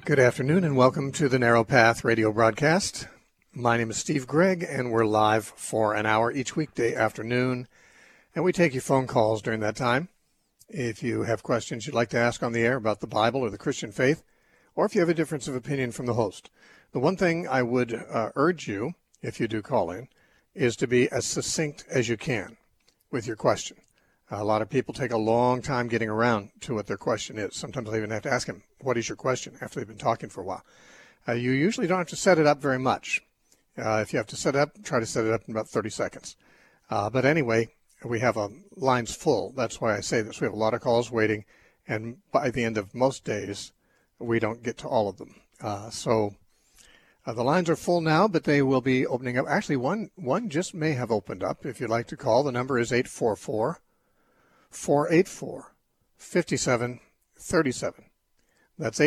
Good afternoon and welcome to the Narrow Path radio broadcast. My name is Steve Gregg and we're live for an hour each weekday afternoon, and we take your phone calls during that time. If you have questions you'd like to ask on the air about the Bible or the Christian faith, or if you have a difference of opinion from the host. The one thing I would urge you, if you do call in, is to be as succinct as you can with your question. A lot of people take a long time getting around to what their question is. Sometimes I even have to ask them, what is your question, after they've been talking for a while. You usually don't have to set it up very much. If you have to set it up, try to set it up in about 30 seconds. But anyway, we have lines full. That's why I say this. We have a lot of calls waiting, and by the end of most days, we don't get to all of them. So the lines are full now, but they will be opening up. Actually, one just may have opened up. If you'd like to call, the number is 844-484-5737. That's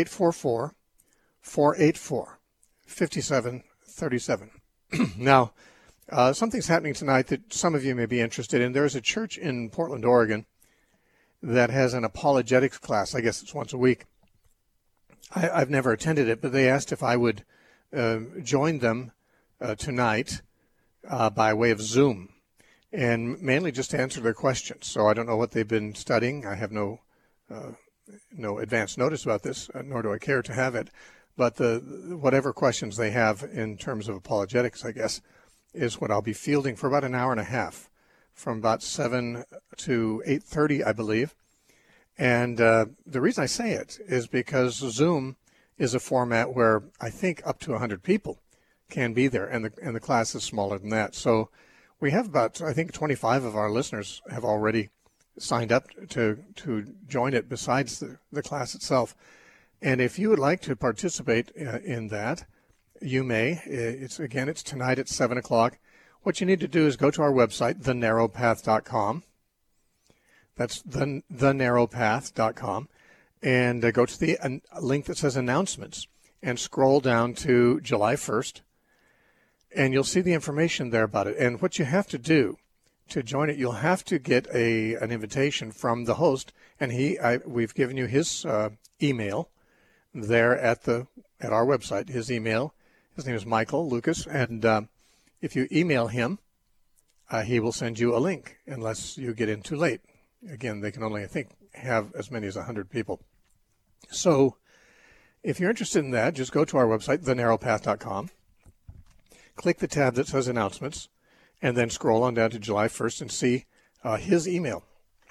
844-484-5737. Now, something's happening tonight that some of you may be interested in. There's a church in Portland, Oregon, that has an apologetics class. I guess it's once a week. I've never attended it, but they asked if I would join them tonight by way of Zoom, and mainly just to answer their questions. So I don't know what they've been studying. I have no advance notice about this, nor do I care to have it. But whatever questions they have in terms of apologetics, I guess, is what I'll be fielding for about an hour and a half, from about 7 to 8:30, I believe. And the reason I say it is because Zoom is a format where I think up to 100 people can be there, and the class is smaller than that. So we have about, I think, 25 of our listeners have already signed up to join it besides the class itself. And if you would like to participate in that, you may. It's tonight at 7 o'clock. What you need to do is go to our website, thenarrowpath.com. That's thenarrowpath.com. And go to the link that says announcements and scroll down to July 1st. And you'll see the information there about it. And what you have to do to join it, you'll have to get an invitation from the host. And we've given you his email there at our website. His email, his name is Michael Lucas. And if you email him, he will send you a link unless you get in too late. Again, they can only, I think, have as many as 100 people. So if you're interested in that, just go to our website, thenarrowpath.com. Click the tab that says announcements, and then scroll on down to July 1st and see his email.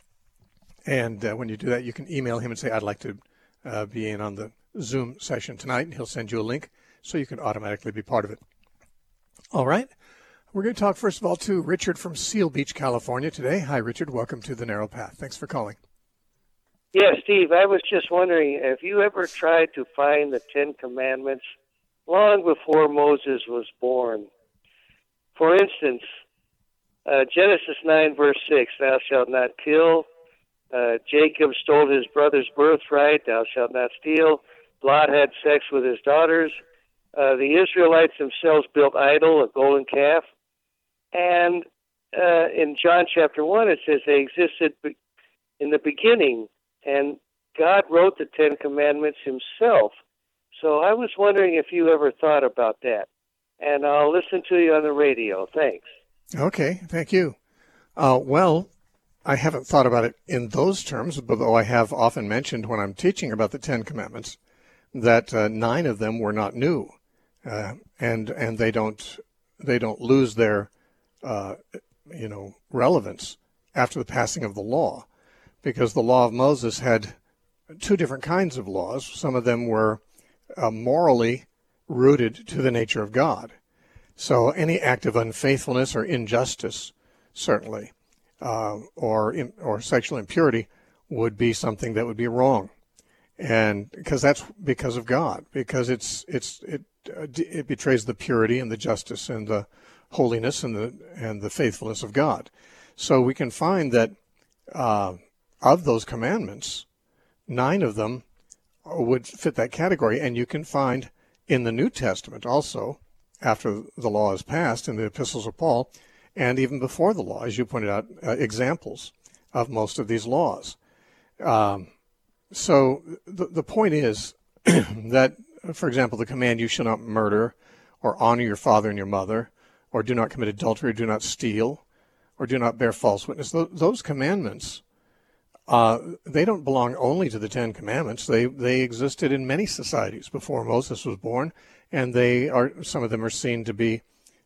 And when you do that, you can email him and say, I'd like to be in on the Zoom session tonight, and he'll send you a link so you can automatically be part of it. All right. We're going to talk, first of all, to Richard from Seal Beach, California today. Hi, Richard. Welcome to the Narrow Path. Thanks for calling. Yeah, Steve, I was just wondering, have you ever tried to find the Ten Commandments long before Moses was born? For instance, Genesis 9, verse 6, thou shalt not kill. Jacob stole his brother's birthright, thou shalt not steal. Lot had sex with his daughters. The Israelites themselves built idol, a golden calf. And in John chapter 1, it says they existed in the beginning, and God wrote the Ten Commandments himself. So I was wondering if you ever thought about that. And I'll listen to you on the radio. Thanks. Okay, thank you. Well, I haven't thought about it in those terms, though I have often mentioned when I'm teaching about the Ten Commandments that 9 of them were not new, and they don't lose their relevance after the passing of the law, because the law of Moses had 2 different kinds of laws. Some of them were morally rooted to the nature of God. So any act of unfaithfulness or injustice, certainly, or sexual impurity would be something that would be wrong, and because that's because of God, because it betrays the purity and the justice and the holiness and the faithfulness of God. So we can find that of those commandments, 9 of them would fit that category, and you can find in the New Testament also, after the law is passed in the epistles of Paul, and even before the law, as you pointed out, examples of most of these laws. So the point is that for example, the command, you shall not murder, or honor your father and your mother, or do not commit adultery, or do not steal, or do not bear false witness. Those commandments, they don't belong only to the Ten Commandments. They existed in many societies before Moses was born, and some of them are seen to be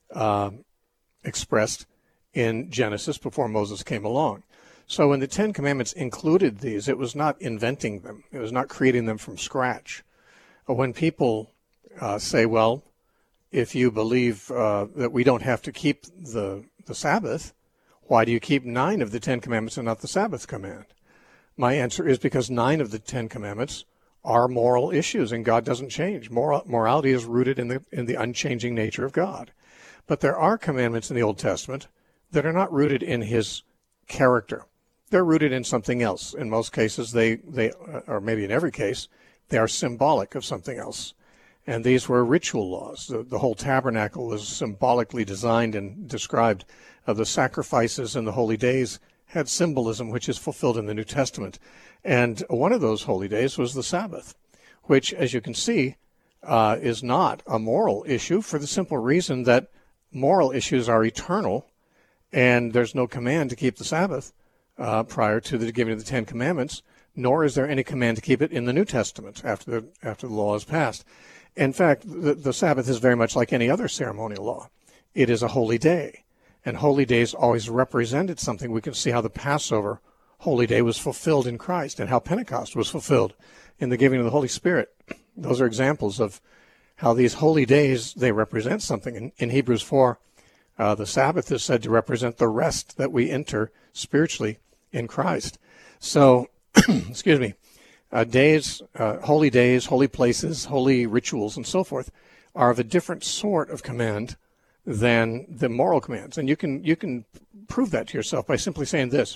expressed in Genesis before Moses came along. So when the Ten Commandments included these, it was not inventing them. It was not creating them from scratch. When people say, well, if you believe that we don't have to keep the Sabbath, why do you keep 9 of the 10 commandments and not the Sabbath command? My answer is because 9 of the 10 commandments are moral issues, and God doesn't change. Morality is rooted in the unchanging nature of God. But there are commandments in the Old Testament that are not rooted in his character. They're rooted in something else. In most cases, they or maybe in every case, they are symbolic of something else. And these were ritual laws. The whole tabernacle was symbolically designed and described. The sacrifices and the holy days had symbolism which is fulfilled in the New Testament. And one of those holy days was the Sabbath, which, as you can see, is not a moral issue for the simple reason that moral issues are eternal, and there's no command to keep the Sabbath prior to the giving of the Ten Commandments, nor is there any command to keep it in the New Testament after the law is passed. In fact, the Sabbath is very much like any other ceremonial law. It is a holy day, and holy days always represented something. We can see how the Passover holy day was fulfilled in Christ and how Pentecost was fulfilled in the giving of the Holy Spirit. Those are examples of how these holy days, they represent something. In Hebrews 4, the Sabbath is said to represent the rest that we enter spiritually in Christ. So, excuse me, days, holy places, holy rituals, and so forth are of a different sort of command than the moral commands. And you can prove that to yourself by simply saying this.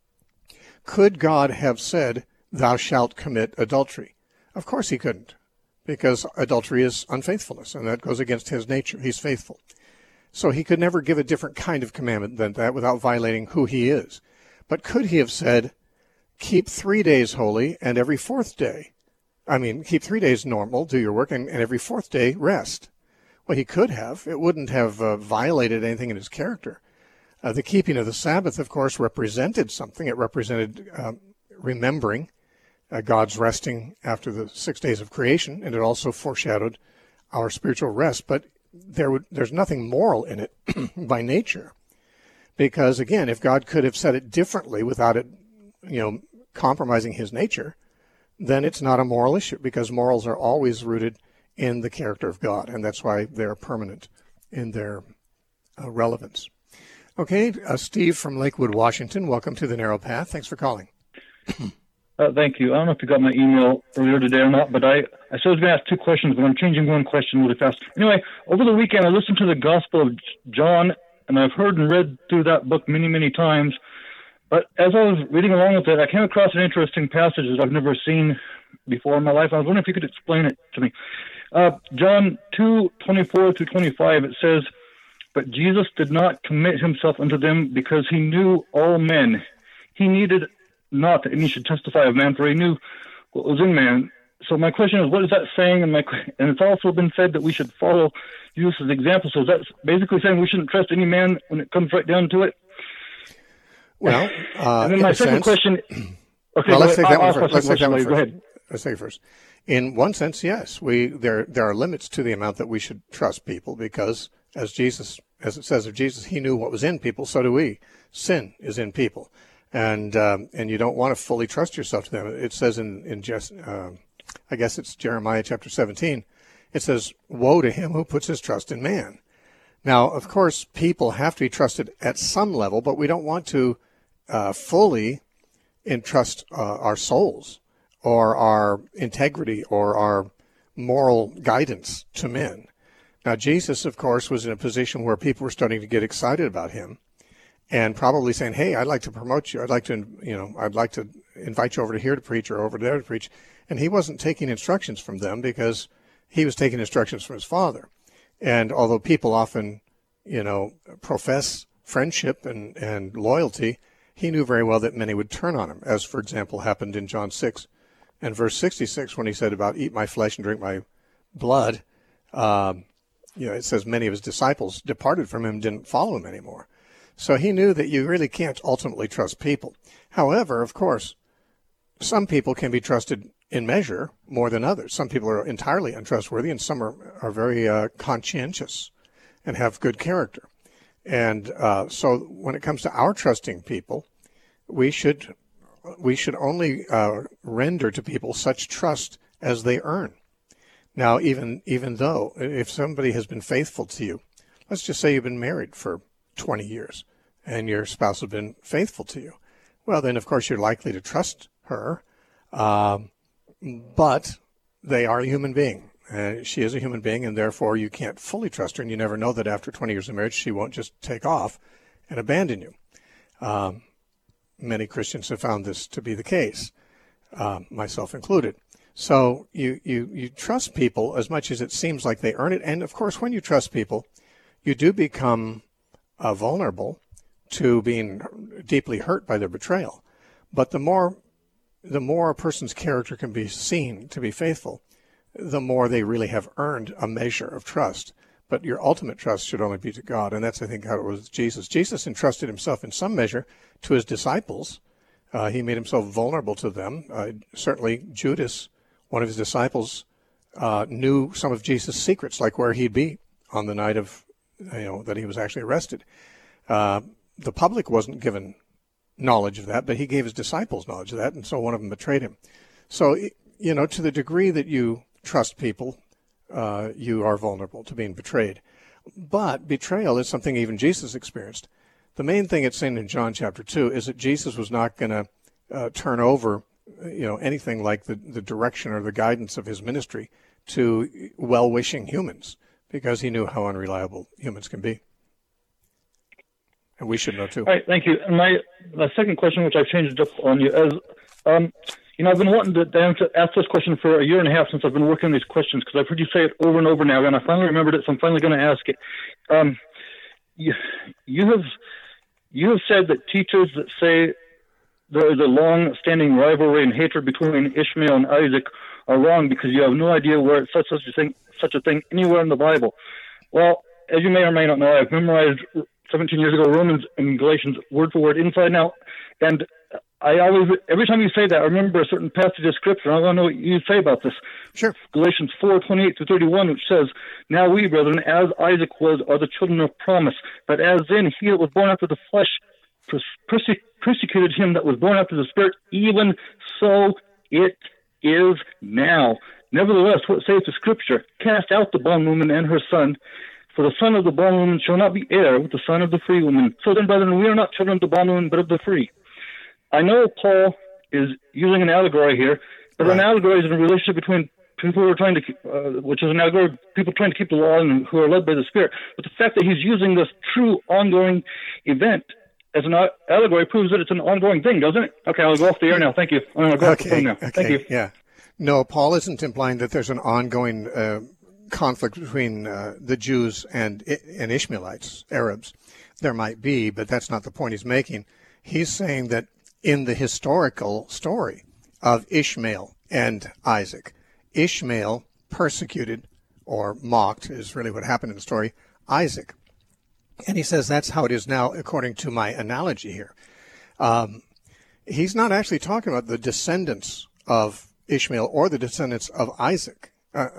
Could God have said, thou shalt commit adultery? Of course he couldn't, because adultery is unfaithfulness, and that goes against his nature. He's faithful. So he could never give a different kind of commandment than that without violating who he is. But could he have said, keep 3 days holy, and every fourth day, keep 3 days normal, do your work, and every fourth day rest? Well, he could have. It wouldn't have violated anything in his character. The keeping of the Sabbath, of course, represented something. It represented remembering God's resting after the 6 days of creation, and it also foreshadowed our spiritual rest. But there's nothing moral in it by nature, because, again, if God could have said it differently without it, compromising his nature, then it's not a moral issue, because morals are always rooted in the character of God, and that's why they're permanent in their relevance. Okay, Steve from Lakewood, Washington, welcome to the Narrow Path. Thanks for calling. Thank you. I don't know if you got my email earlier today or not, but I said I was going to ask 2 questions, but I'm changing one question really fast. Anyway, over the weekend I listened to the Gospel of John, and I've heard and read through that book many, many times. But as I was reading along with it, I came across an interesting passage that I've never seen before in my life. I was wondering if you could explain it to me. John 2:24-25, it says, but Jesus did not commit himself unto them because he knew all men. He needed not that any should testify of man, for he knew what was in man. So my question is, what is that saying? And it's also been said that we should follow Jesus as an example. So that's basically saying we shouldn't trust any man when it comes right down to it? Well, and then my second question. Okay, well, let's take that one first. Go ahead. Let's take it first. In one sense, yes, there are limits to the amount that we should trust people, because as it says of Jesus, he knew what was in people. So do we. Sin is in people, and you don't want to fully trust yourself to them. It says I guess it's Jeremiah chapter 17. It says, "Woe to him who puts his trust in man." Now, of course, people have to be trusted at some level, but we don't want to fully entrust our souls or our integrity or our moral guidance to men. Now, Jesus, of course, was in a position where people were starting to get excited about him and probably saying, hey, I'd like to promote you. I'd like to invite you over to here to preach or over there to preach. And he wasn't taking instructions from them because he was taking instructions from his Father. And although people often, profess friendship and loyalty, he knew very well that many would turn on him, as, for example, happened in John 6 and verse 66 when he said about eat my flesh and drink my blood, it says many of his disciples departed from him, didn't follow him anymore. So he knew that you really can't ultimately trust people. However, of course, some people can be trusted in measure more than others. Some people are entirely untrustworthy, and some are very conscientious and have good character. And so when it comes to our trusting people, we should only render to people such trust as they earn. Now, even though if somebody has been faithful to you, let's just say you've been married for 20 years and your spouse has been faithful to you, well, then, of course, you're likely to trust her, but they are a human being. She is a human being, and therefore you can't fully trust her, and you never know that after 20 years of marriage she won't just take off and abandon you. Many Christians have found this to be the case, myself included. So you trust people as much as it seems like they earn it, and of course when you trust people, you do become vulnerable to being deeply hurt by their betrayal. But the more a person's character can be seen to be faithful, the more they really have earned a measure of trust. But your ultimate trust should only be to God, and that's, I think, how it was with Jesus. Jesus entrusted himself in some measure to his disciples. He made himself vulnerable to them. Certainly Judas, one of his disciples, knew some of Jesus' secrets, like where he'd be on the night of, that he was actually arrested. The public wasn't given knowledge of that, but he gave his disciples knowledge of that, and so one of them betrayed him. So, to the degree that you trust people, you are vulnerable to being betrayed. But betrayal is something even Jesus experienced. The main thing it's saying in John chapter 2 is that Jesus was not going to turn over, anything like the direction or the guidance of his ministry to well-wishing humans, because he knew how unreliable humans can be. And we should know too. All right, thank you. And my second question, which I've changed up on you, is, I've been wanting to ask this question for a year and a half since I've been working on these questions, because I've heard you say it over and over now, and I finally remembered it, so I'm finally going to ask it. You have said that teachers that say there is a long-standing rivalry and hatred between Ishmael and Isaac are wrong because you have no idea where such a thing anywhere in the Bible. Well, as you may or may not know, I've memorized 17 years ago Romans and Galatians word for word, inside and out, and I always, every time you say that, I remember a certain passage of Scripture. I want to know what you say about this. Sure. Galatians 4:28-31, which says, "Now we, brethren, as Isaac was, are the children of promise. But as then he that was born after the flesh persecuted him that was born after the Spirit, even so it is now. Nevertheless, what saith the Scripture? Cast out the bondwoman and her son, for the son of the bondwoman shall not be heir with the son of the free woman. So then, brethren, we are not children of the bondwoman, but of the free." I know Paul is using an allegory here, but right. An allegory is a relationship between people who are trying to, which is an allegory, people trying to keep the law and who are led by the Spirit. But the fact that he's using this true ongoing event as an allegory proves that it's an ongoing thing, doesn't it? Okay, I'll go off the air now. Thank you. I'm going to go off the phone now. Thank you. Yeah. No, Paul isn't implying that there's an ongoing conflict between the Jews and Ishmaelites, Arabs. There might be, but that's not the point he's making. He's saying that in the historical story of Ishmael and Isaac, Ishmael persecuted or mocked, is really what happened in the story, Isaac. And he says that's how it is now, according to my analogy here. He's not actually talking about the descendants of Ishmael or the descendants of Isaac.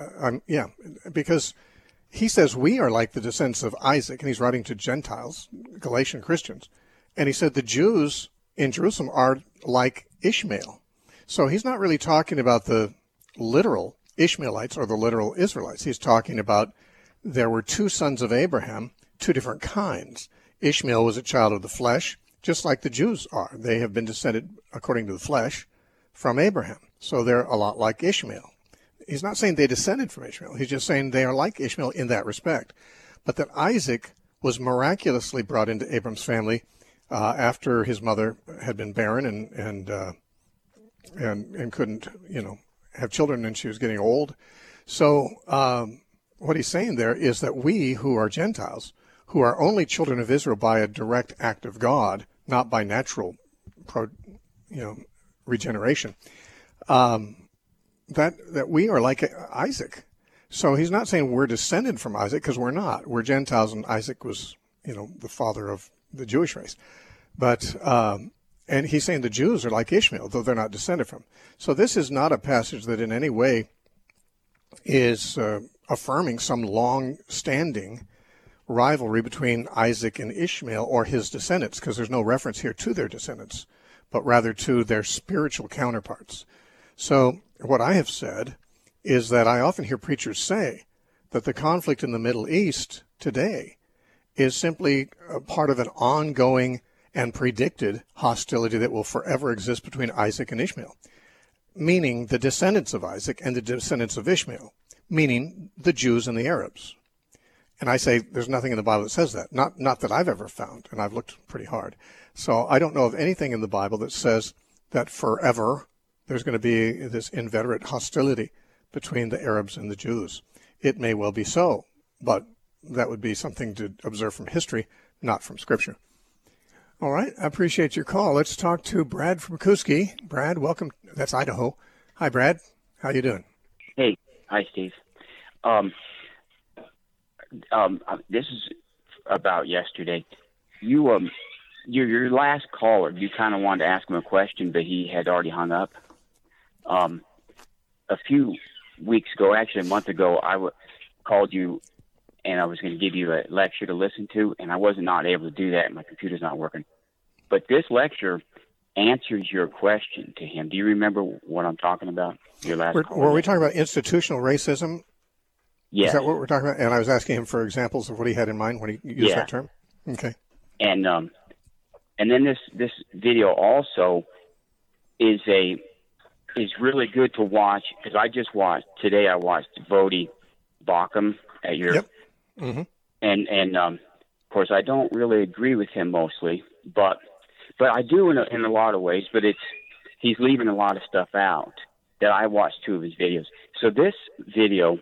Because he says we are like the descendants of Isaac, and he's writing to Gentiles, Galatian Christians. And he said the Jews in Jerusalem are like Ishmael. So he's not really talking about the literal Ishmaelites or the literal Israelites. He's talking about there were two sons of Abraham, two different kinds. Ishmael was a child of the flesh, just like the Jews are. They have been descended, according to the flesh, from Abraham. So they're a lot like Ishmael. He's not saying they descended from Ishmael. He's just saying they are like Ishmael in that respect. But that Isaac was miraculously brought into Abram's family after his mother had been barren and couldn't, have children, and she was getting old. So what he's saying there is that we who are Gentiles, who are only children of Israel by a direct act of God, not by natural, regeneration, that we are like Isaac. So he's not saying we're descended from Isaac, because we're not. We're Gentiles, and Isaac was, the father of the Jewish race. But and he's saying the Jews are like Ishmael, though they're not descended from. So this is not a passage that in any way is affirming some long-standing rivalry between Isaac and Ishmael or his descendants, because there's no reference here to their descendants, but rather to their spiritual counterparts. So what I have said is that I often hear preachers say that the conflict in the Middle East today is simply a part of an ongoing and predicted hostility that will forever exist between Isaac and Ishmael, meaning the descendants of Isaac and the descendants of Ishmael, meaning the Jews and the Arabs. And I say there's nothing in the Bible that says that, not that I've ever found, and I've looked pretty hard. So I don't know of anything in the Bible that says that forever there's going to be this inveterate hostility between the Arabs and the Jews. It may well be so, but that would be something to observe from history, not from Scripture. All right, I appreciate your call. Let's talk to Brad from Kuski. Brad, welcome. That's Idaho. Hi, Brad. How you doing? Hey. Hi, Steve. This is about yesterday. Your last caller, you kind of wanted to ask him a question, but he had already hung up. A few weeks ago, actually a month ago, I called you, and I was going to give you a lecture to listen to, and I was not able to do that. My computer's not working. But this lecture answers your question to him. Do you remember what I'm talking about? Your last call. Were we talking about institutional racism? Yes. Is that what we're talking about? And I was asking him for examples of what he had in mind when he used that term. Okay. And then this video also is really good to watch, because I watched Voddie Baucham at your. Yep. Mm-hmm. And of course I don't really agree with him mostly, but I do in a lot of ways. But he's leaving a lot of stuff out that I watched 2 of his videos. So this video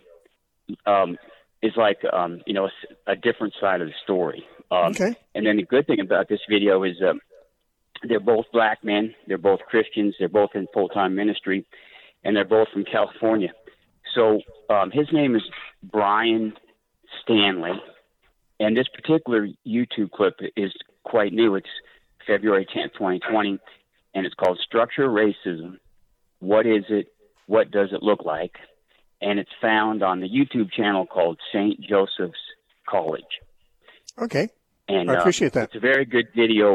is like a different side of the story. Okay. And then the good thing about this video is they're both black men, they're both Christians, they're both in full-time ministry, and they're both from California. So his name is Brian Stanley, and this particular YouTube clip is quite new. It's February 10th, 2020, and it's called Structural Racism. What is it? What does it look like? And it's found on the YouTube channel called St. Joseph's College. Okay. And I appreciate that. It's a very good video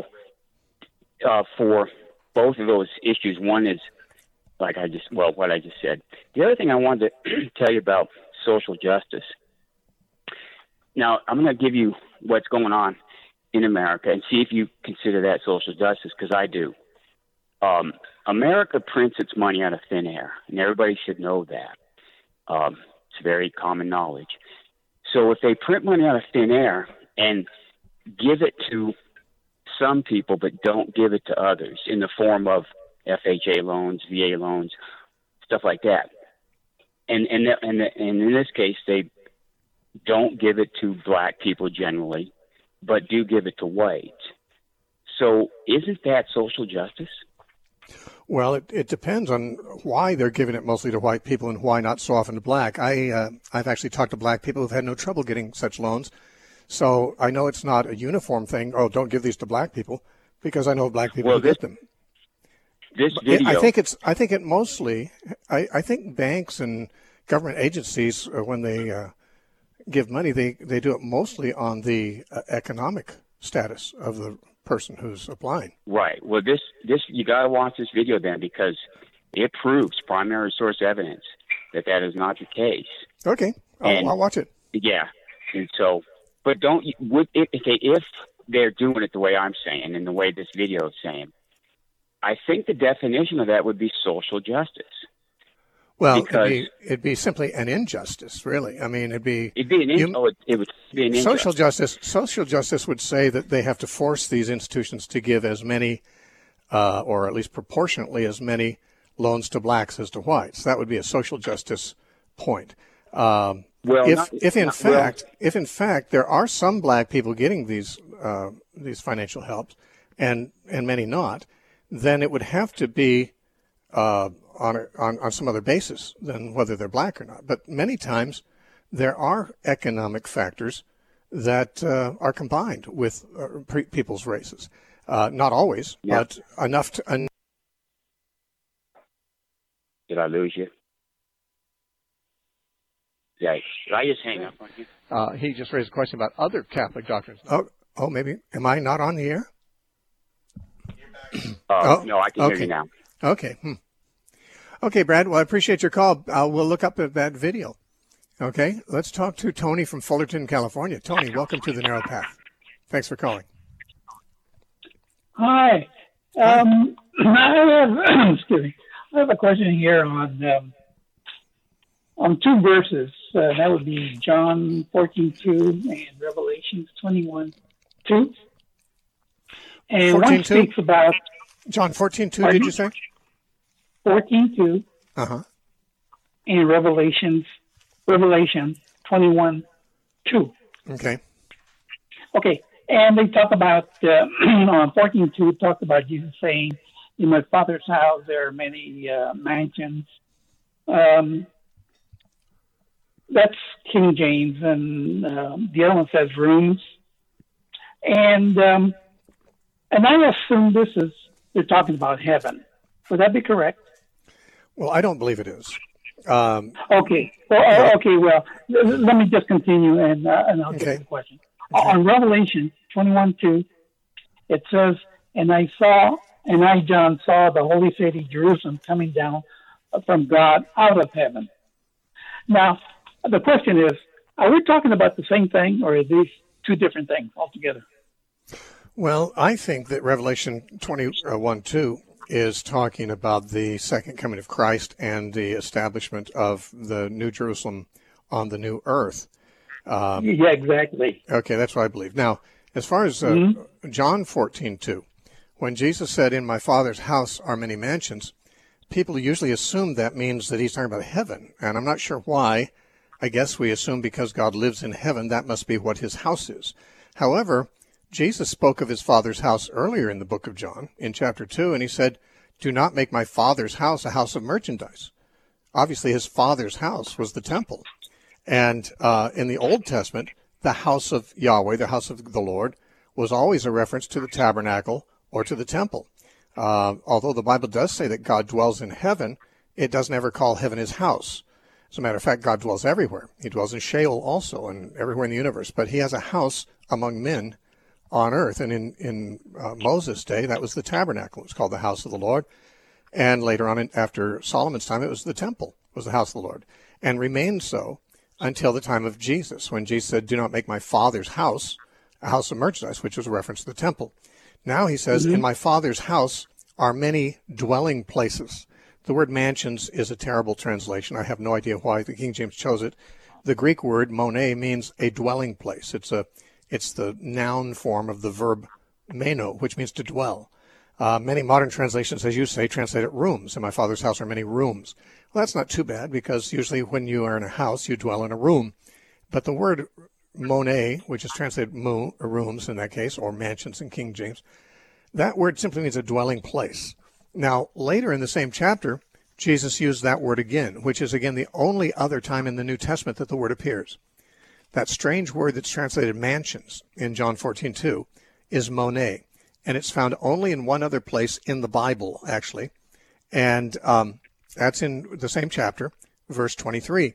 for both of those issues. One is what I just said. The other thing I wanted to tell you about social justice. Now, I'm going to give you what's going on in America and see if you consider that social justice, because I do. America prints its money out of thin air, and everybody should know that. It's very common knowledge. So if they print money out of thin air and give it to some people but don't give it to others in the form of FHA loans, VA loans, stuff like that, and in this case they don't give it to black people generally, but do give it to whites. So isn't that social justice? Well, it depends on why they're giving it mostly to white people and why not so often to black. I've actually talked to black people who've had no trouble getting such loans. So I know it's not a uniform thing. Oh, don't give these to black people, because I know black people who get them. This video, I think banks and government agencies, when they give money, they do it mostly on the economic status of the person who's applying. Right. Well, this you got to watch this video then, because it proves primary source evidence that is not the case. Okay, I'll watch it. Yeah, and so, but if they're doing it the way I'm saying and the way this video is saying, I think the definition of that would be social justice. Well, it'd be simply an injustice, really. I mean, it would be an injustice. Social justice would say that they have to force these institutions to give as many, or at least proportionately as many, loans to blacks as to whites. That would be a social justice point. If in fact there are some black people getting these financial helps, and many not, then it would have to be on some other basis than whether they're black or not. But many times there are economic factors that are combined with people's races. Not always, but enough to... Did I lose you? Yeah. Did I just hang up on you? He just raised a question about other Catholic doctrines. Oh, maybe. Am I not on the air? No, I can hear you now. Okay. Okay, Brad. Well, I appreciate your call. We'll look up at that video. Okay. Let's talk to Tony from Fullerton, California. Tony, welcome to the Narrow Path. Thanks for calling. Hi. I have a question here on two verses. That would be John 14:2 and Revelations 21:2. And one speaks about John 14:2. Did you say? 14:2. And Revelation 21:2. Okay. Okay. And they talk about on 14:2 talked about Jesus saying, "In my Father's house there are many mansions." That's King James, and the other one says rooms. And I assume they're talking about heaven. Would that be correct? Well, I don't believe it is. Okay. Well, okay. Well, let me just continue, and I'll get to the question. Okay. On Revelation 21:2, it says, "And I, John, saw the holy city Jerusalem coming down from God out of heaven." Now, the question is, are we talking about the same thing, or are these two different things altogether? Well, I think that Revelation 21:2 is talking about the second coming of Christ and the establishment of the New Jerusalem on the new earth. Yeah, exactly. Okay, that's what I believe. Now, as far as John 14:2, when Jesus said, "In my Father's house are many mansions," people usually assume that means that he's talking about heaven, and I'm not sure why. I guess we assume because God lives in heaven, that must be what his house is. However, Jesus spoke of his Father's house earlier in the book of John, in chapter 2, and he said, "Do not make my Father's house a house of merchandise." Obviously, his Father's house was the temple. And in the Old Testament, the house of Yahweh, the house of the Lord, was always a reference to the tabernacle or to the temple. Although the Bible does say that God dwells in heaven, it doesn't ever call heaven his house. As a matter of fact, God dwells everywhere. He dwells in Sheol also and everywhere in the universe. But he has a house among men on earth. And in Moses' day, that was the tabernacle. It was called the house of the Lord. And later on, after Solomon's time, it was the temple, was the house of the Lord. And remained so until the time of Jesus, when Jesus said, "Do not make my Father's house a house of merchandise," which was a reference to the temple. Now he says, "In my Father's house are many dwelling places." The word mansions is a terrible translation. I have no idea why the King James chose it. The Greek word mone means a dwelling place. It's the noun form of the verb meno, which means to dwell. Many modern translations, as you say, translate it rooms. "In my Father's house are many rooms." Well, that's not too bad, because usually when you are in a house, you dwell in a room. But the word mone, which is translated rooms in that case, or mansions in King James, that word simply means a dwelling place. Now, later in the same chapter, Jesus used that word again, which is, again, the only other time in the New Testament that the word appears. That strange word that's translated mansions in John 14:2 is mone, and it's found only in one other place in the Bible, actually, and that's in the same chapter, verse 23.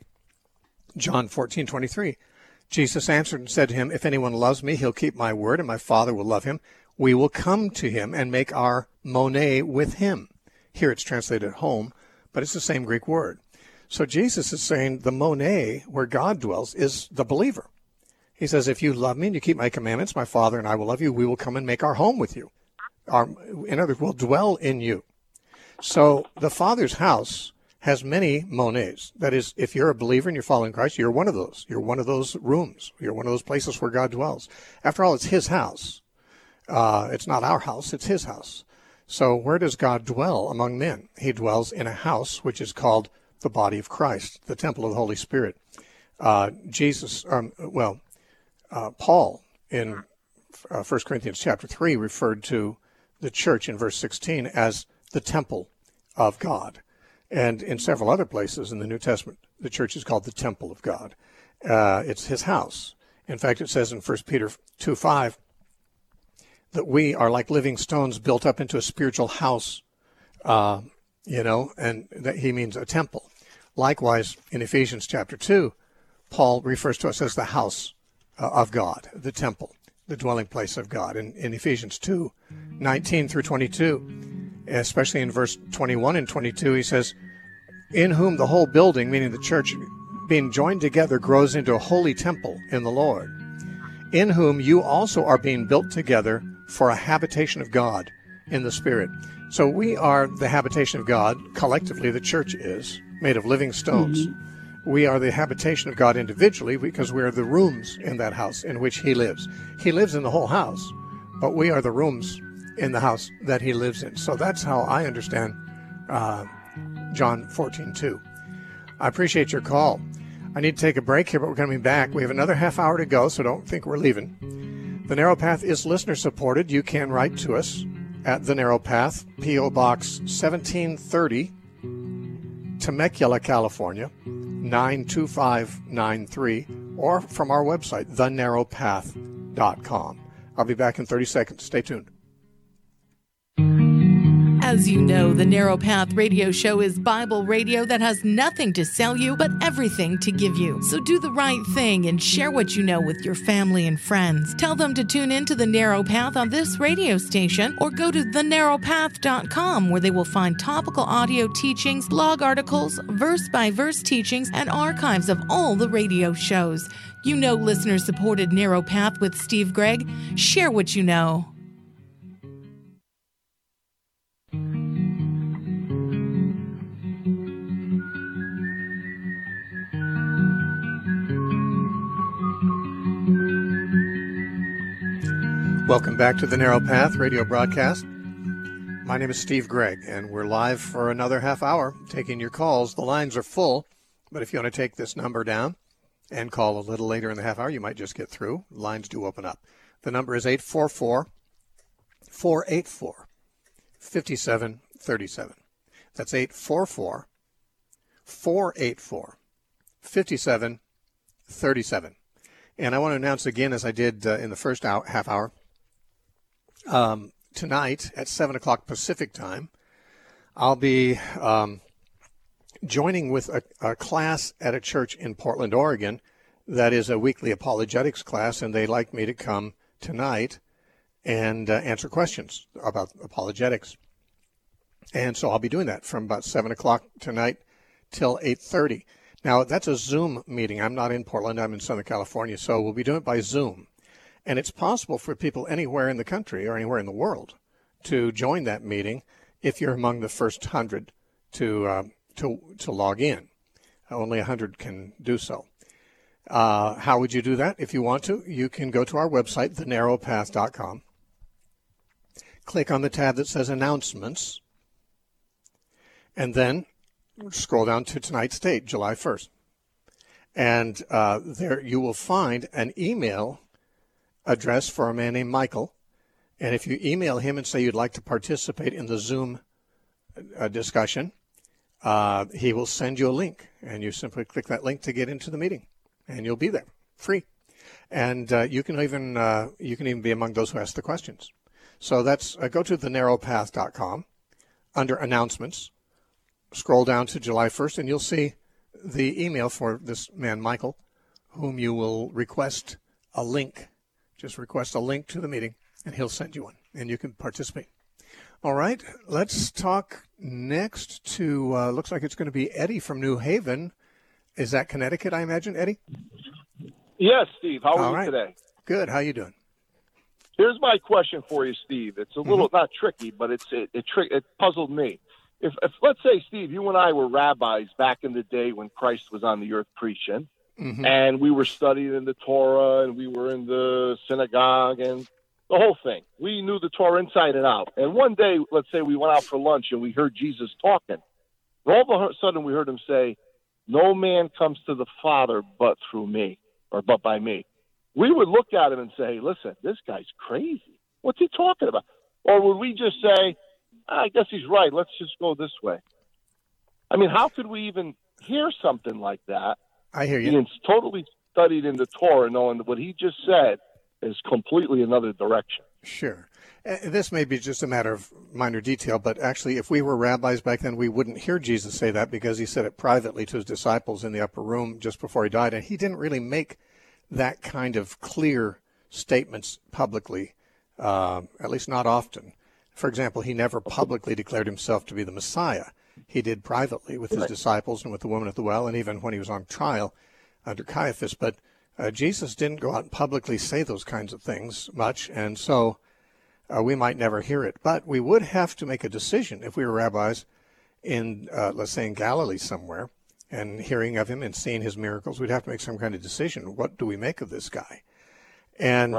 John 14:23. Jesus answered and said to him, "If anyone loves me, he'll keep my word, and my Father will love him. We will come to him and make our mone with him." Here it's translated home, but it's the same Greek word. So Jesus is saying the mone, where God dwells, is the believer. He says, "If you love me and you keep my commandments, my Father and I will love you. We will come and make our home with you." In other words, we'll dwell in you. So the Father's house has many mones. That is, if you're a believer and you're following Christ, you're one of those. You're one of those rooms. You're one of those places where God dwells. After all, it's his house. It's not our house. It's his house. So where does God dwell among men? He dwells in a house which is called the body of Christ, the temple of the Holy Spirit. Paul in 1 Corinthians chapter 3 referred to the church in verse 16 as the temple of God. And in several other places in the New Testament, the church is called the temple of God. It's his house. In fact, it says in 1 Peter 2:5 that we are like living stones built up into a spiritual house, and that he means a temple. Likewise, in Ephesians chapter 2, Paul refers to us as the house of God, the temple, the dwelling place of God. In Ephesians 2:19 through 22, especially in verse 21 and 22, he says, in whom the whole building, meaning the church, being joined together, grows into a holy temple in the Lord, in whom you also are being built together for a habitation of God in the Spirit. So we are the habitation of God. Collectively, the church is made of living stones. Mm-hmm. We are the habitation of God individually because we are the rooms in that house in which he lives. He lives in the whole house, but we are the rooms in the house that he lives in. So that's how I understand John 14:2. I appreciate your call. I need to take a break here, but we're going to be back. We have another half hour to go, so don't think we're leaving. The Narrow Path is listener supported. You can write to us at The Narrow Path, P.O. Box 1730, Temecula, California, 92593, or from our website, thenarrowpath.com. I'll be back in 30 seconds. Stay tuned. As you know, the Narrow Path Radio Show is Bible radio that has nothing to sell you, but everything to give you. So do the right thing and share what you know with your family and friends. Tell them to tune in to the Narrow Path on this radio station, or go to thenarrowpath.com, where they will find topical audio teachings, blog articles, verse-by-verse teachings, and archives of all the radio shows. You know, listener-supported Narrow Path with Steve Gregg. Share what you know. Welcome back to the Narrow Path radio broadcast. My name is Steve Gregg, and we're live for another half hour taking your calls. The lines are full, but if you want to take this number down and call a little later in the half hour, you might just get through. Lines do open up. The number is 844-484-5737. That's 844-484-5737. And I want to announce again, as I did in the first half hour, tonight at 7 o'clock Pacific time, I'll be joining with a class at a church in Portland, Oregon, that is a weekly apologetics class, and they'd like me to come tonight and answer questions about apologetics. And so I'll be doing that from about 7 o'clock tonight till 8:30. Now, that's a Zoom meeting. I'm not in Portland. I'm in Southern California, so we'll be doing it by Zoom. And it's possible for people anywhere in the country or anywhere in the world to join that meeting if you're among the first 100 to log in. Only 100 can do so. How would you do that? If you want to, you can go to our website, thenarrowpath.com. Click on the tab that says Announcements, and then scroll down to tonight's date, July 1st. And there you will find an email address for a man named Michael. And if you email him and say you'd like to participate in the Zoom discussion, he will send you a link. And you simply click that link to get into the meeting. And you'll be there, free. And you can even be among those who ask the questions. So that's go to thenarrowpath.com under Announcements. Scroll down to July 1st, and you'll see the email for this man, Michael, whom you will request a link. Just request a link to the meeting, and he'll send you one, and you can participate. All right, let's talk next to, looks like it's going to be Eddie from New Haven. Is that Connecticut, I imagine, Eddie? Yes, Steve. How are you today? Good. How you doing? Here's my question for you, Steve. It's a little not tricky, but it puzzled me. If let's say, Steve, you and I were rabbis back in the day when Christ was on the earth preaching, and we were studying in the Torah, and we were in the synagogue, and the whole thing. We knew the Torah inside and out. And one day, let's say we went out for lunch, and we heard Jesus talking. And all of a sudden, we heard him say, "No man comes to the Father but through me, or but by me." We would look at him and say, "Listen, this guy's crazy. What's he talking about?" Or would we just say, "I guess he's right. Let's just go this way"? I mean, how could we even hear something like that? I hear you. It's totally studied in the Torah, knowing that what he just said is completely another direction. Sure. This may be just a matter of minor detail, but actually, if we were rabbis back then, we wouldn't hear Jesus say that because he said it privately to his disciples in the upper room just before he died, and he didn't really make that kind of clear statements publicly, at least not often. For example, he never publicly declared himself to be the Messiah. He did privately with his disciples and with the woman at the well, and even when he was on trial under Caiaphas. But Jesus didn't go out and publicly say those kinds of things much, and so we might never hear it. But we would have to make a decision if we were rabbis in, let's say, in Galilee somewhere, and hearing of him and seeing his miracles. We'd have to make some kind of decision. What do we make of this guy? And,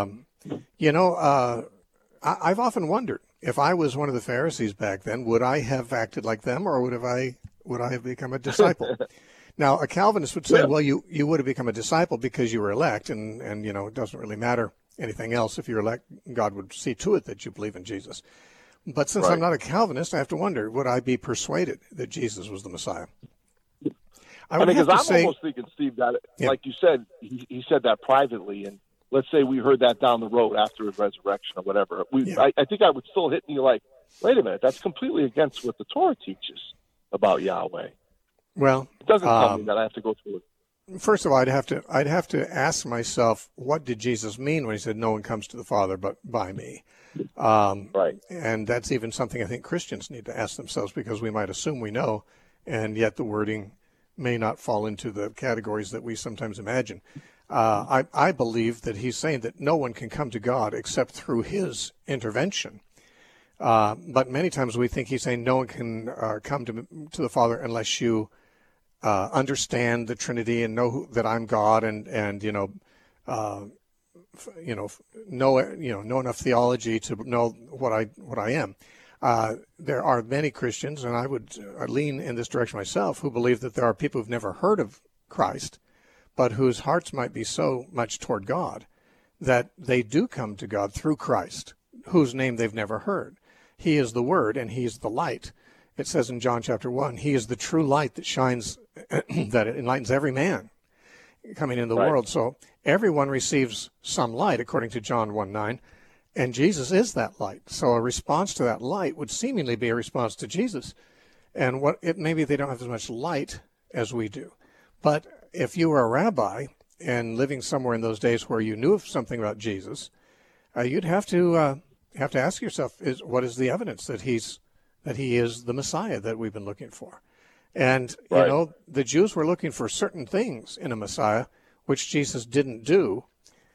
I've often wondered, if I was one of the Pharisees back then, would I have acted like them, or would I have become a disciple? Now, a Calvinist would say, well, you would have become a disciple because you were elect, and it doesn't really matter anything else. If you're elect, God would see to it that you believe in Jesus. But since I'm not a Calvinist, I have to wonder, would I be persuaded that Jesus was the Messiah? I'm almost thinking, Steve, that, like you said, he said that privately, and let's say we heard that down the road after his resurrection or whatever. I think I would still hit me like, wait a minute, that's completely against what the Torah teaches about Yahweh. Well, it doesn't tell me that I have to go through it. First of all, I'd have to ask myself, what did Jesus mean when he said, "No one comes to the Father but by me"? Right. And that's even something I think Christians need to ask themselves, because we might assume we know, and yet the wording may not fall into the categories that we sometimes imagine. I believe that he's saying that no one can come to God except through his intervention. But many times we think he's saying no one can come to the Father unless you understand the Trinity and know that I'm God, and know enough theology to know what I am. There are many Christians, and I would lean in this direction myself, who believe that there are people who've never heard of Christ, but whose hearts might be so much toward God that they do come to God through Christ, whose name they've never heard. He is the Word, and He's the light. It says in John chapter 1, He is the true light that shines, that enlightens every man coming into the world. So everyone receives some light, according to John 1:9, and Jesus is that light. So a response to that light would seemingly be a response to Jesus. And maybe they don't have as much light as we do. But if you were a rabbi and living somewhere in those days where you knew something about Jesus, you'd have to ask yourself, what is the evidence that he is the Messiah that we've been looking for? And, the Jews were looking for certain things in a Messiah, which Jesus didn't do.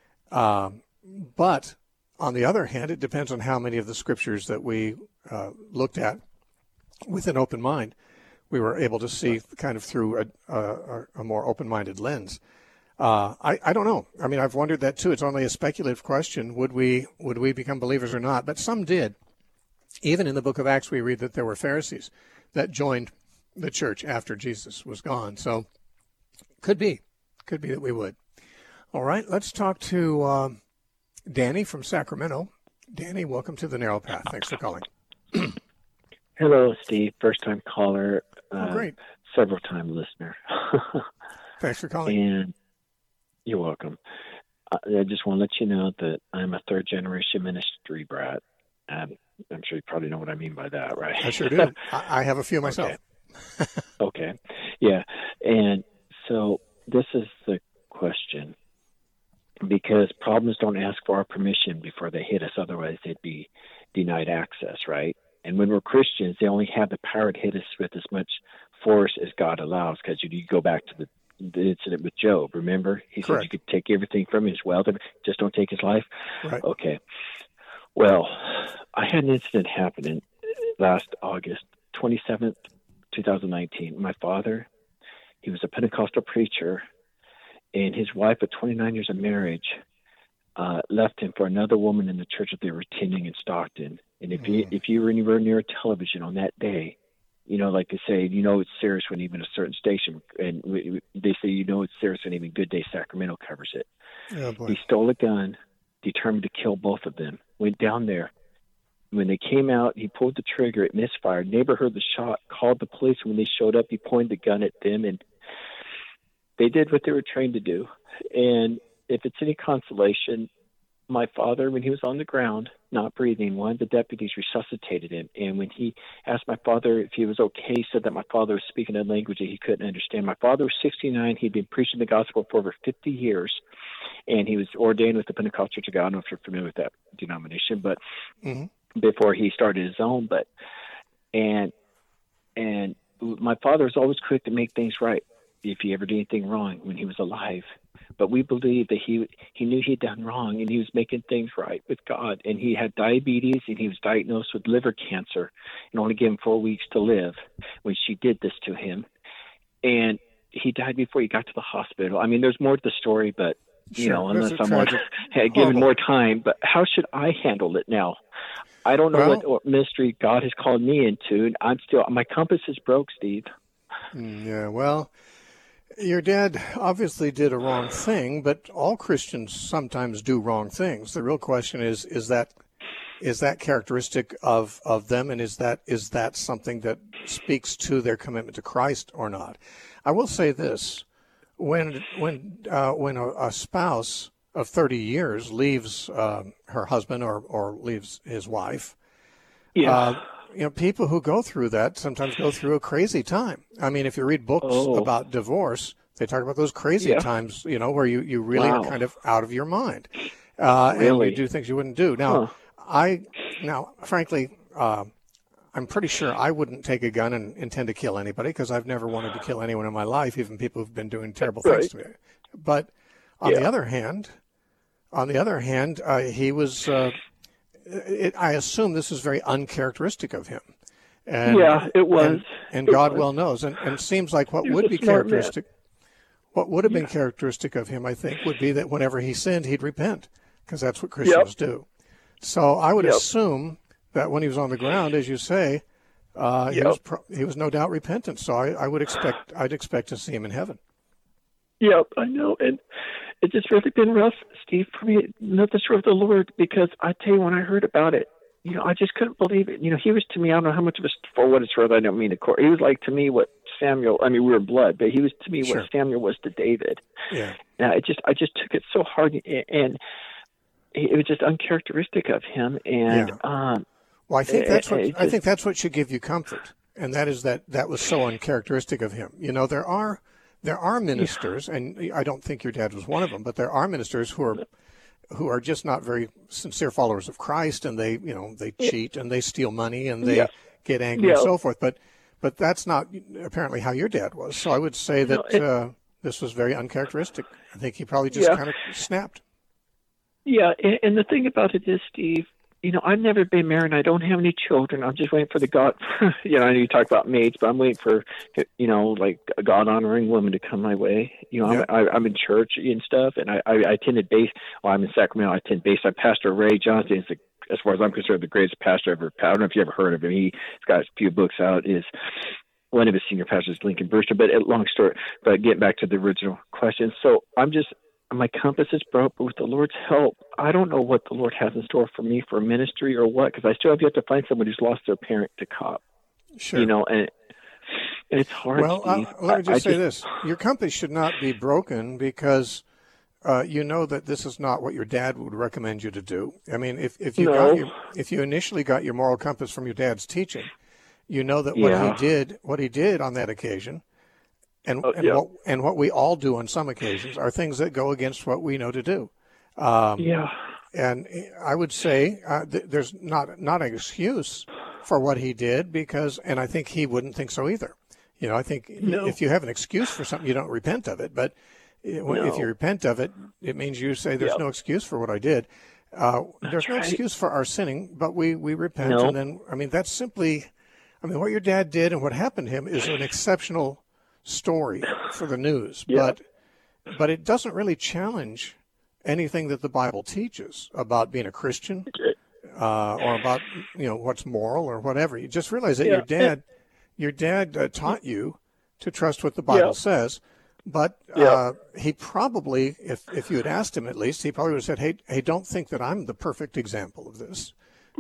But on the other hand, it depends on how many of the scriptures that we looked at with an open mind we were able to see kind of through a more open-minded lens. I don't know. I mean, I've wondered that too. It's only a speculative question. Would we become believers or not? But some did. Even in the book of Acts, we read that there were Pharisees that joined the church after Jesus was gone. So could be that we would. All right, let's talk to Danny from Sacramento. Danny, welcome to the Narrow Path. Thanks for calling. Hello, Steve. First-time caller. Great. Several-time listener. Thanks for calling. And you're welcome. I just want to let you know that I'm a third-generation ministry brat. I'm sure you probably know what I mean by that, right? I sure do. I have a few myself. Okay. Yeah. And so this is the question, because problems don't ask for our permission before they hit us. Otherwise, they'd be denied access, right? And when we're Christians, they only have the power to hit us with as much force as God allows, because you go back to the incident with Job, remember? He Correct. said you could take everything from his wealth, just don't take his life. Right. Okay. Well, I had an incident happen last August 27th, 2019. My father, he was a Pentecostal preacher, and his wife, at 29 years of marriage, left him for another woman in the church that they were attending in Stockton. And if you were anywhere near a television on that day, like they say, it's serious when even a certain station, and they say, it's serious when even Good Day Sacramento covers it. Oh, boy. He stole a gun, determined to kill both of them, went down there. When they came out, he pulled the trigger, it misfired. Neighbor heard the shot, called the police. When they showed up, he pointed the gun at them, and They did what they were trained to do. And if it's any consolation, my father, when he was on the ground, not breathing, one of the deputies resuscitated him. And when he asked my father if he was okay, he said that my father was speaking a language that he couldn't understand. My father was 69. He'd been preaching the gospel for over 50 years. And he was ordained with the Pentecostal Church of God. I don't know if you're familiar with that denomination, but before he started his own. And my father was always quick to make things right if he ever did anything wrong when he was alive. But we believe that he knew he'd done wrong, and he was making things right with God. And he had diabetes, and he was diagnosed with liver cancer, and only given 4 weeks to live when she did this to him. And he died before he got to the hospital. I mean, there's more to the story, but you know, unless someone had given more time. But how should I handle it now? I don't know what ministry God has called me into, and my compass is broke, Steve. Yeah, well, your dad obviously did a wrong thing, but all Christians sometimes do wrong things. The real question is that characteristic of them, and is that something that speaks to their commitment to Christ or not? I will say this: when a spouse of 30 years leaves her husband or leaves his wife, people who go through that sometimes go through a crazy time. I mean, if you read books about divorce, they talk about those crazy times, where you really are kind of out of your mind, and you do things you wouldn't do. Now, frankly, I'm pretty sure I wouldn't take a gun and intend to kill anybody, because I've never wanted to kill anyone in my life, even people who've been doing terrible things to me. But on the other hand, he was. I assume this is very uncharacteristic of him. And, it was. And God well knows. And seems like what would be characteristic, what would have been characteristic of him, I think, would be that whenever he sinned, he'd repent, because that's what Christians do. So I would assume that when he was on the ground, as you say, he was no doubt repentant. So I'd expect to see him in heaven. Yep, I know. And it's just really been rough, Steve, for me, not the serve the Lord, because I tell you, when I heard about it, I just couldn't believe it. He was to me, I don't know how much of a, for what it's worth, I don't mean to court. He was like to me what Samuel, I mean, we were blood, but he was to me what Samuel was to David. Yeah. Now, I just took it so hard, and it was just uncharacteristic of him. And well, I think that's what should give you comfort, and that is that was so uncharacteristic of him. There are ministers, and I don't think your dad was one of them, but there are ministers who are just not very sincere followers of Christ, and they cheat and they steal money and they get angry and so forth. But that's not apparently how your dad was. So I would say that this was very uncharacteristic. I think he probably just kind of snapped. Yeah, and the thing about it is, Steve, I've never been married. I don't have any children. I'm just waiting for the God. I know you talk about mates, but I'm waiting for, like a God-honoring woman to come my way. I'm in church and stuff, and I attended base. Well, I'm in Sacramento. I attend base. I Pastor Ray Johnson is, as far as I'm concerned, the greatest pastor ever. I don't know if you ever heard of him. He's got a few books out. Is one of his senior pastors, Lincoln Brewster. But long story. But getting back to the original question, so my compass is broke, but with the Lord's help, I don't know what the Lord has in store for me for ministry or what, because I still have yet to find someone who's lost their parent to cop. Sure. And it's hard. Well, let me just say this: your compass should not be broken, because you know that this is not what your dad would recommend you to do. I mean, if you initially got your moral compass from your dad's teaching, you know that what he did on that occasion. And what we all do on some occasions are things that go against what we know to do. And I would say there's not an excuse for what he did, and I think he wouldn't think so either. I think if you have an excuse for something, you don't repent of it. But if you repent of it, it means you say there's no excuse for what I did. There's no excuse for our sinning, but we repent. And then, that's simply, what your dad did and what happened to him is an exceptional story for the news, but it doesn't really challenge anything that the Bible teaches about being a Christian, or about what's moral or whatever. You just realize that your dad taught you to trust what the Bible says, but he probably, if you had asked him at least, he probably would have said, hey, don't think that I'm the perfect example of this,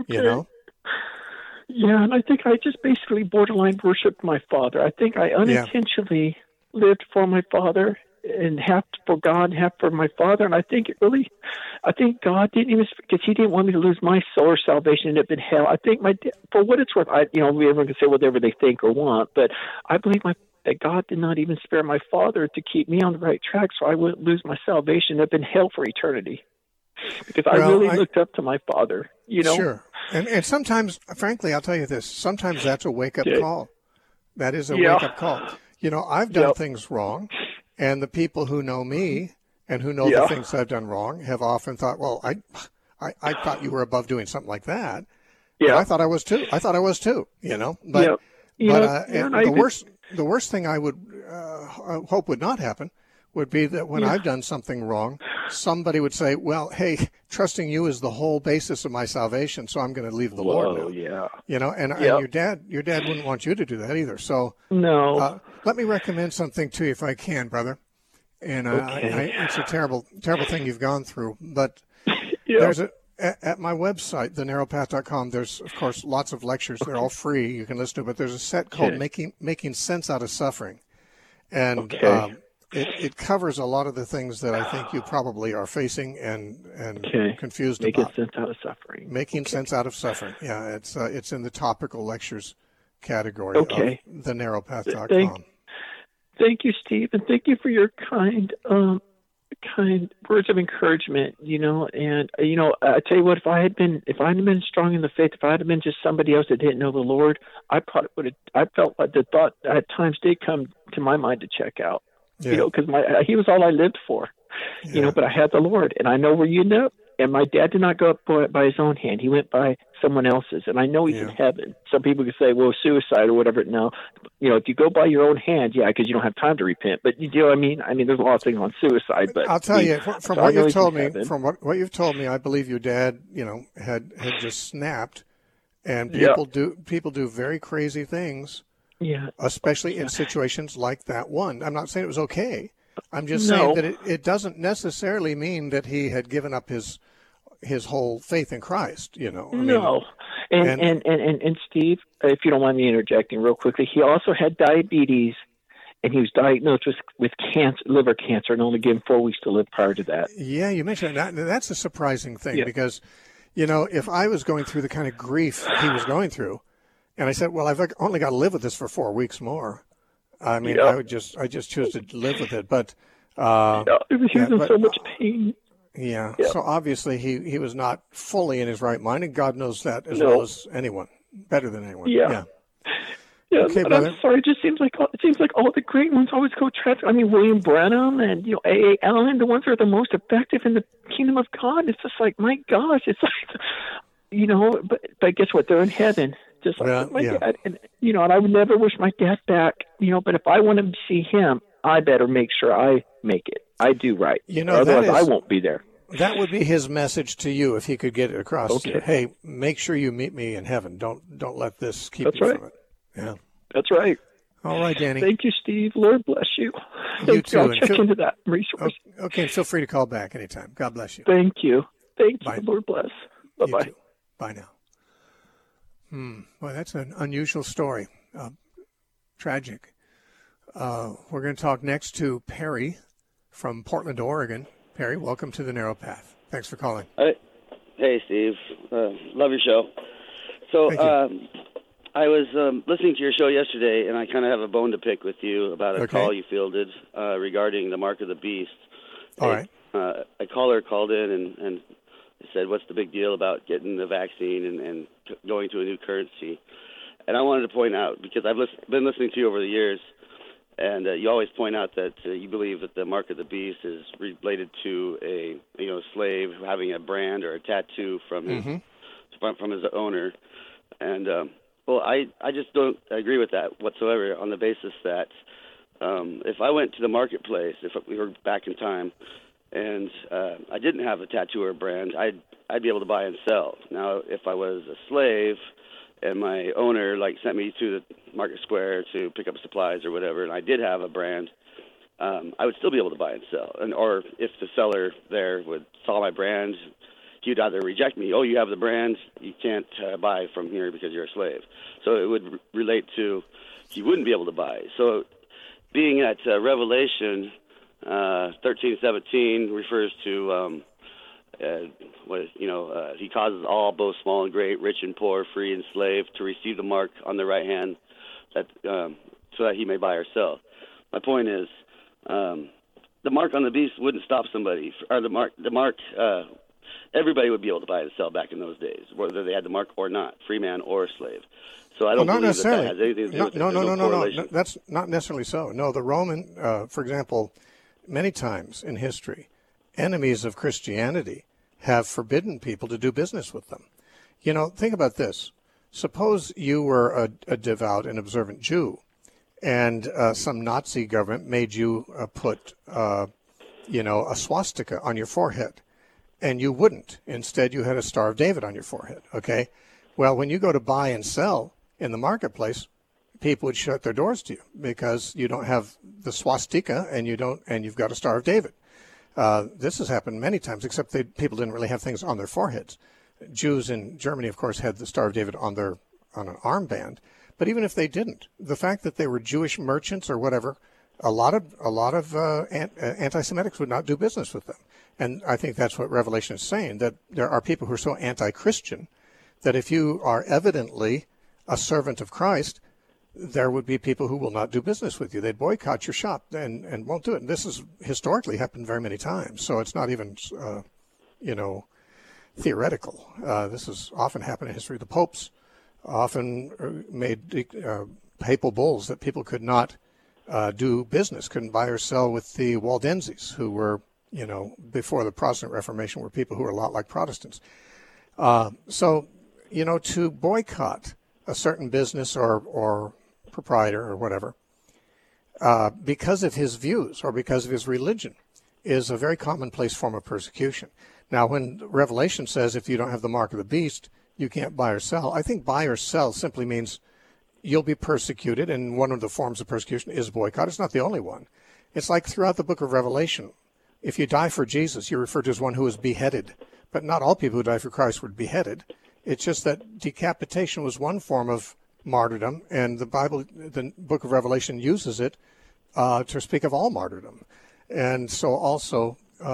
Yeah, and I think I just basically borderline worshipped my father. I think I unintentionally lived for my father, and half for God, half for my Father. And I think God didn't even, because He didn't want me to lose my soul or salvation and end up in hell. I think for what it's worth, everyone can say whatever they think or want, but I believe that God did not even spare my father to keep me on the right track, so I wouldn't lose my salvation and end up in hell for eternity. Because I really looked up to my father, Sure. And sometimes, frankly, I'll tell you this, sometimes that's a wake-up call. That is a wake-up call. I've done things wrong, and the people who know me and who know the things I've done wrong have often thought, well, I thought you were above doing something like that. Yeah. I thought I was too. But the worst thing I would hope would not happen would be that when I've done something wrong, somebody would say, well, hey, trusting you is the whole basis of my salvation, so I'm going to leave the Lord now. Yeah. And your dad wouldn't want you to do that either. So no. Let me recommend something to you if I can, brother. And it's a terrible, terrible thing you've gone through. But there's at my website, thenarrowpath.com, there's, of course, lots of lectures. They're all free. You can listen to it. But there's a set called Making Sense Out of Suffering. And it covers a lot of the things that I think you probably are facing and confused about. Making sense out of suffering. Making sense out of suffering. Yeah, it's in the topical lectures category of thenarrowpath.com. Thank you, Steve, and thank you for your kind words of encouragement. And I tell you what, if I hadn't been strong in the faith, if I had been just somebody else that didn't know the Lord, I probably would have. I felt like the thought at times did come to my mind to check out. Because He was all I lived for. But I had the Lord, and I know where you end up. And my dad did not go up by his own hand; he went by someone else's. And I know he's in heaven. Some people could say, "Well, suicide or whatever." No, if you go by your own hand, because you don't have time to repent. But you know what I mean? I mean, there's a lot of things on suicide. But I'll tell you from what you've told me. From what you've told me, I believe your dad, had just snapped, and people do very crazy things. Yeah. Especially in situations like that one. I'm not saying it was okay. I'm just saying that it doesn't necessarily mean that he had given up his whole faith in Christ, No. And Steve, if you don't mind me interjecting real quickly, he also had diabetes, and he was diagnosed with liver cancer, and only given 4 weeks to live prior to that. Yeah, you mentioned that. That's a surprising thing because, if I was going through the kind of grief he was going through, and I said, well, I've only got to live with this for 4 weeks more. I mean, I just choose to live with it. But he was in so much pain. Yeah. So obviously he was not fully in his right mind, and God knows that as well as anyone, better than anyone. Yeah. Okay, but I'm sorry. It just seems like all the great ones always go tragic. I mean, William Branham and A.A. Allen, the ones that are the most effective in the kingdom of God. It's just like, my gosh, it's like, but guess what? They're in heaven. Just like my dad, and and I would never wish my dad back, but if I want to see him, I better make sure I make it. I do right. Otherwise I won't be there. That would be his message to you if he could get it across. Okay. Hey, make sure you meet me in heaven. Don't let this keep you from it. Yeah. That's right. All right, Danny. Thank you, Steve. Lord bless you. You too. I'll check into that resource. Okay, feel free to call back anytime. God bless you. Thank you. Bye. Lord bless. Bye-bye. Bye now. Well, that's an unusual story. Tragic. We're going to talk next to Perry from Portland, Oregon. Perry, welcome to the Narrow Path. Thanks for calling. Hey, Steve. Love your show. So I was listening to your show yesterday, and I kind of have a bone to pick with you about a call you fielded regarding the mark of the beast. All right. A caller called in and said, what's the big deal about getting the vaccine and going to a new currency? And I wanted to point out, because I've been listening to you over the years, and you always point out that you believe that the mark of the beast is related to a slave having a brand or a tattoo from his owner. And I just don't agree with that whatsoever, on the basis that if I went to the marketplace, if we were back in time, and I didn't have a tattoo or a brand, I'd be able to buy and sell. Now, if I was a slave and my owner sent me to the market square to pick up supplies or whatever, and I did have a brand, I would still be able to buy and sell. Or if the seller there saw my brand, he'd either reject me, you have the brand, you can't buy from here because you're a slave. So it would relate to he wouldn't be able to buy. So being at Revelation 13:17 refers to he causes all, both small and great, rich and poor, free and slave, to receive the mark on the right hand, that so that he may buy or sell. My point is, the mark on the beast wouldn't stop somebody, or the mark. Everybody would be able to buy and sell back in those days, whether they had the mark or not, free man or slave. So I don't believe that has anything to do with it. No. That's not necessarily so. No, the Roman, for example, many times in history, enemies of Christianity have forbidden people to do business with them. Think about this. Suppose you were a devout and observant Jew, and some Nazi government made you put, a swastika on your forehead, and you wouldn't. Instead, you had a Star of David on your forehead, okay? Well, when you go to buy and sell in the marketplace, people would shut their doors to you because you don't have the swastika and you've got a Star of David. This has happened many times, except people didn't really have things on their foreheads. Jews in Germany, of course, had the Star of David on an armband. But even if they didn't, the fact that they were Jewish merchants or whatever, a lot of anti-Semitics would not do business with them. And I think that's what Revelation is saying, that there are people who are so anti-Christian that if you are evidently a servant of Christ, there would be people who will not do business with you. They'd boycott your shop and won't do it. And this has historically happened very many times. So it's not even, theoretical. This has often happened in history. The popes often made papal bulls that people could not do business, couldn't buy or sell with the Waldenses, who were, before the Protestant Reformation, were people who were a lot like Protestants. To boycott a certain business or proprietor or whatever, because of his views or because of his religion, is a very commonplace form of persecution. Now, when Revelation says if you don't have the mark of the beast, you can't buy or sell, I think buy or sell simply means you'll be persecuted, and one of the forms of persecution is boycott. It's not the only one. It's like throughout the book of Revelation, if you die for Jesus, you're referred to as one who was beheaded. But not all people who died for Christ were beheaded. It's just that decapitation was one form of martyrdom, and the book of Revelation uses it to speak of all martyrdom. And so also,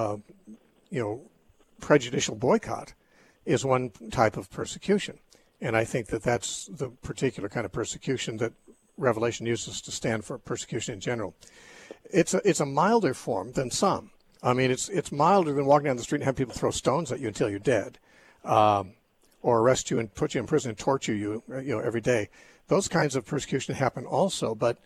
prejudicial boycott is one type of persecution. And I think that that's the particular kind of persecution that Revelation uses to stand for persecution in general. It's a milder form than some. I mean, it's milder than walking down the street and have people throw stones at you until you're dead, or arrest you and put you in prison and torture you, every day. Those kinds of persecution happen also, but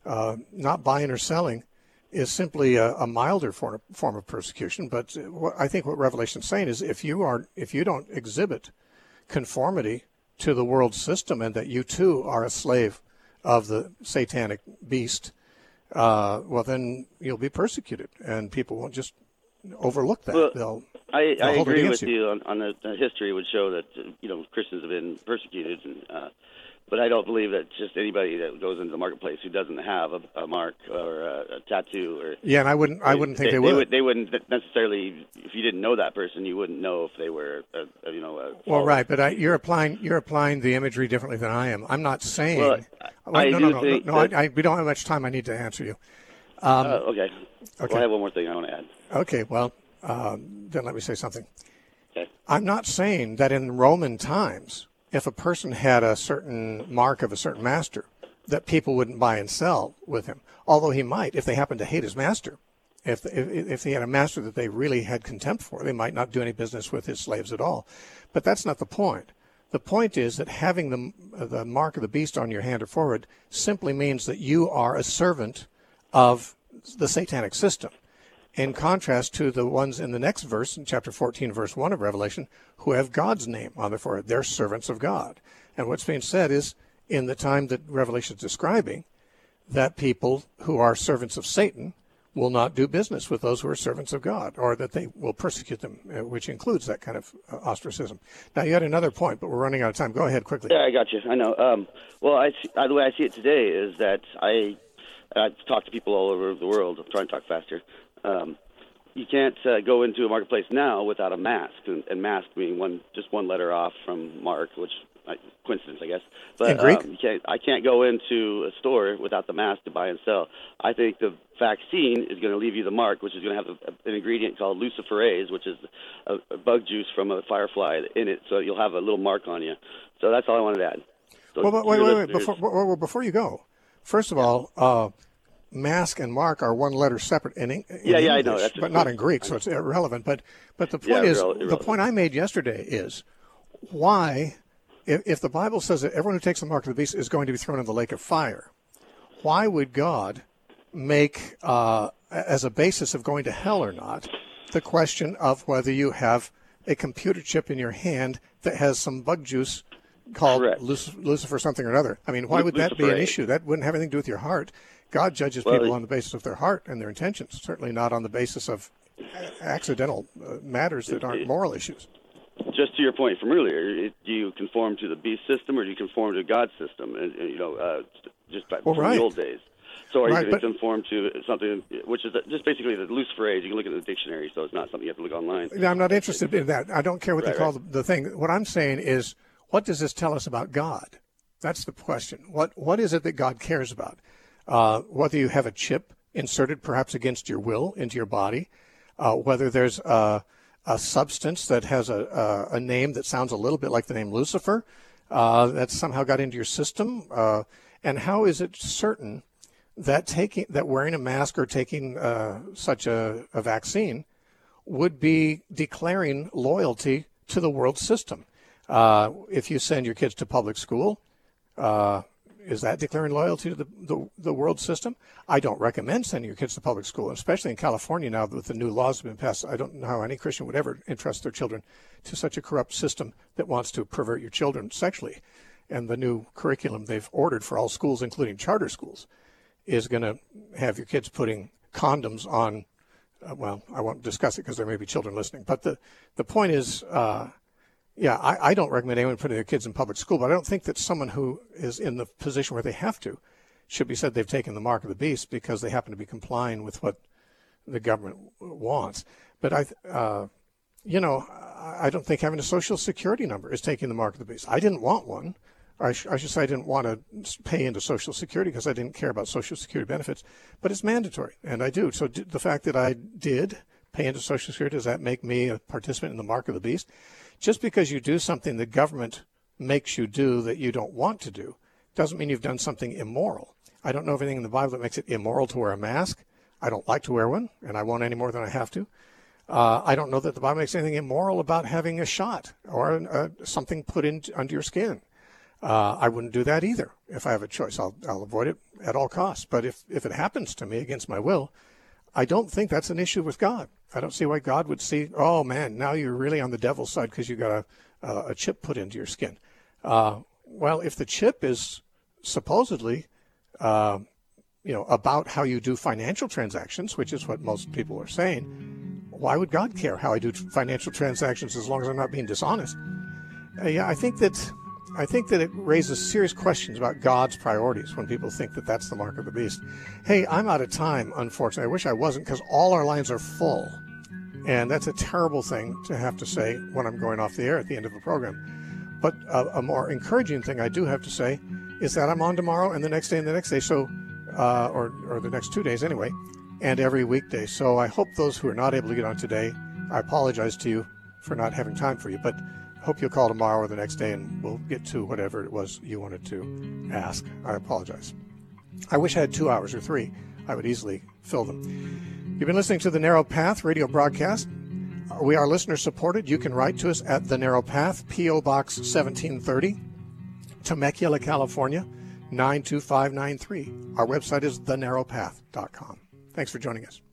not buying or selling is simply a milder form of persecution. But I think what Revelation is saying is if you don't exhibit conformity to the world system and that you too are a slave of the satanic beast, well, then you'll be persecuted, and people won't just overlook that. Well, I agree with you on the history would show that Christians have been persecuted, but I don't believe that just anybody that goes into the marketplace who doesn't have a mark or a tattoo or and I wouldn't think they would. They wouldn't necessarily. If you didn't know that person, you wouldn't know if they were well, right, but you're applying the imagery differently than I am. I'm not saying. Well, we don't have much time. I need to answer you. Okay. Well, I have one more thing I want to add. Okay. Well, then let me say something. Okay. I'm not saying that in Roman times, if a person had a certain mark of a certain master, that people wouldn't buy and sell with him. Although he might, if they happened to hate his master. If he had a master that they really had contempt for, they might not do any business with his slaves at all. But that's not the point. The point is that having the mark of the beast on your hand or forehead simply means that you are a servant of the satanic system, in contrast to the ones in the next verse, in chapter 14, verse 1 of Revelation, who have God's name on their forehead. They're servants of God. And what's being said is, in the time that Revelation is describing, that people who are servants of Satan will not do business with those who are servants of God, or that they will persecute them, which includes that kind of ostracism. Now, you had another point, but we're running out of time. Go ahead quickly. Yeah, I got you. I know. The way I see it today is that I've talked to people all over the world. I'm trying to talk faster. You can't go into a marketplace now without a mask, and mask being just one letter off from Mark, which coincidence, I guess. But in Greek? I can't go into a store without the mask to buy and sell. I think the vaccine is going to leave you the mark, which is going to have an ingredient called luciferase, which is a bug juice from a firefly in it. So you'll have a little mark on you. So that's all I wanted to add. So well, wait. Before you go, first of all, mask and mark are one letter separate in English, I know, that's but not in Greek, so it's irrelevant. But the point is, the point I made yesterday is why. If the Bible says that everyone who takes the mark of the beast is going to be thrown in the lake of fire, why would God make, as a basis of going to hell or not, the question of whether you have a computer chip in your hand that has some bug juice called Lucifer something or another? I mean, why would that be an issue? That wouldn't have anything to do with your heart. God judges people on the basis of their heart and their intentions, certainly not on the basis of accidental matters that aren't moral issues. Just to your point from earlier, do you conform to the beast system or do you conform to God's system? And from the old days. So are you going to conform to something which is just basically the luciferase? You can look at the dictionary, so it's not something you have to look online. No, I'm not interested in that. I don't care what they call the thing. What I'm saying is, what does this tell us about God? That's the question. What is it that God cares about? Whether you have a chip inserted perhaps against your will into your body, whether there's a substance that has a name that sounds a little bit like the name Lucifer, that somehow got into your system, and how is it certain that wearing a mask or taking such a vaccine would be declaring loyalty to the world system? If you send your kids to public school, is that declaring loyalty to the world system? I don't recommend sending your kids to public school, especially in California now with the new laws that have been passed. I don't know how any Christian would ever entrust their children to such a corrupt system that wants to pervert your children sexually. And the new curriculum they've ordered for all schools, including charter schools, is going to have your kids putting condoms on. Well, I won't discuss it because there may be children listening. But the point is, I don't recommend anyone putting their kids in public school, but I don't think that someone who is in the position where they have to should be said they've taken the mark of the beast because they happen to be complying with what the government wants. But I don't think having a Social Security number is taking the mark of the beast. I didn't want one. I should say I didn't want to pay into Social Security because I didn't care about Social Security benefits, but it's mandatory, and I do. So the fact that I did pay into Social Security, does that make me a participant in the mark of the beast? Just because you do something the government makes you do that you don't want to do doesn't mean you've done something immoral. I don't know of anything in the Bible that makes it immoral to wear a mask. I don't like to wear one, and I won't any more than I have to. I don't know that the Bible makes anything immoral about having a shot or something put under your skin. I wouldn't do that either. If I have a choice, I'll avoid it at all costs. But if it happens to me against my will, I don't think that's an issue with God. I don't see why God would see, oh man, now you're really on the devil's side because you got a chip put into your skin. Well, if the chip is supposedly, about how you do financial transactions, which is what most people are saying, why would God care how I do financial transactions as long as I'm not being dishonest? I think that it raises serious questions about God's priorities when people think that that's the mark of the beast. Hey, I'm out of time, unfortunately. I wish I wasn't because all our lines are full. And that's a terrible thing to have to say when I'm going off the air at the end of a program. But a more encouraging thing I do have to say is that I'm on tomorrow and the next day and the next day, so or the next 2 days anyway, and every weekday. So I hope those who are not able to get on today, I apologize to you for not having time for you, but hope you'll call tomorrow or the next day and we'll get to whatever it was you wanted to ask. I apologize. I wish I had 2 hours or 3. I would easily fill them. You've been listening to The Narrow Path radio broadcast. We are listener supported. You can write to us at The Narrow Path, P.O. Box 1730, Temecula, California, 92593. Our website is thenarrowpath.com. Thanks for joining us.